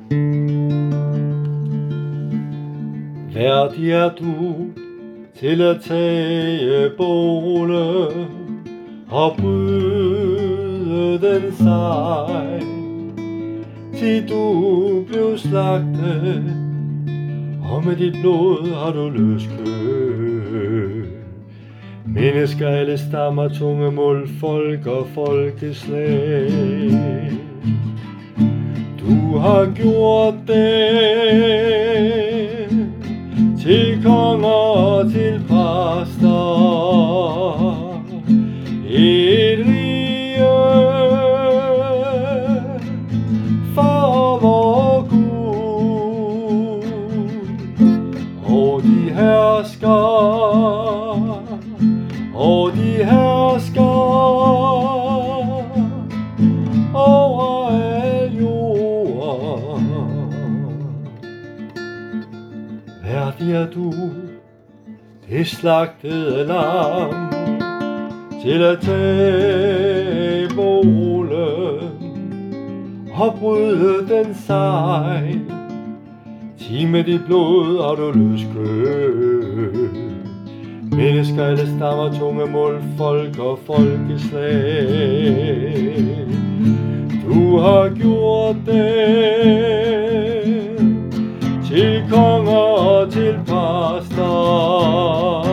Værdig er du til at tage bålet og bryde den sejl, til du blev slagtet, og med dit blod har du løst kø. Mennesker, alle stammer, tungemål, folk og folkeslag. Du har gjort det til konger og til præster, et rige for vor Gud, og de hersker over al jorden. Værdig er du, det slagtede lam, til at tage bålet og bryde den sejl, til med dit blod har du løst kø. Mennesker, alle stammer, tungemål, folk og folkeslag. Du har gjort det til konger og til præster,